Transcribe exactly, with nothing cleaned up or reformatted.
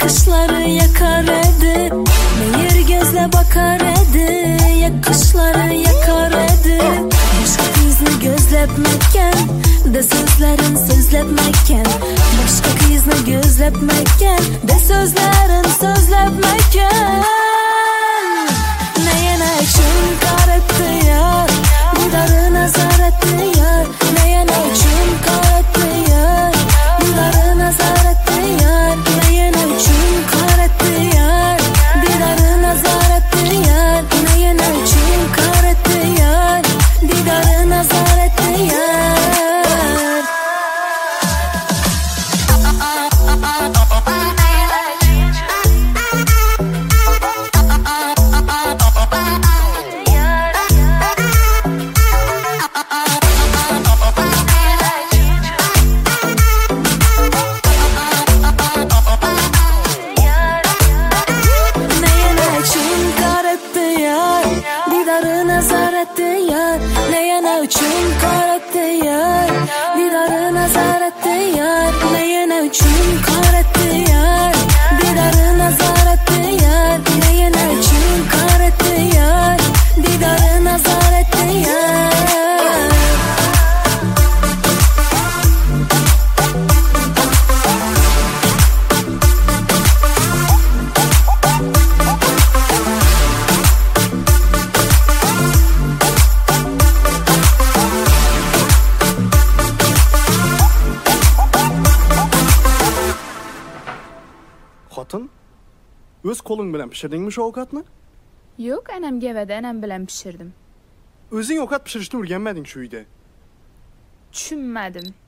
kışları yakar edi, ne yer gözle bakar edi, ya kışları yakar edi. Başka kızını gözlepmekken, de sözlerin sözlepmekken, başka kızını gözlepmekken, de sözlerin sözlepmekken. Neye ne için kar etti yar, didarı nazar etti yar. Neye ne için kar etti yar, didarı nazar etti yar. Neye ne için kar etti yar, didarı nazar etti yar. Neye ne için kar etti yar, didarı nazar etti yar. Neye ne için kar etti yar, didarı nazar etti yar. Neye ne için kar etti yar, didarı nazar etti yar. Neye ne için kar etti yar, didarı nazar etti yar. Xotin, öz qo'ling bilan pishirdingmi shu ovqatni? Yo'q, anam gevada, anam bilan pishirdim. O'zing ovqat pishirishni o'rganmading shu uyda. Tushunmadim.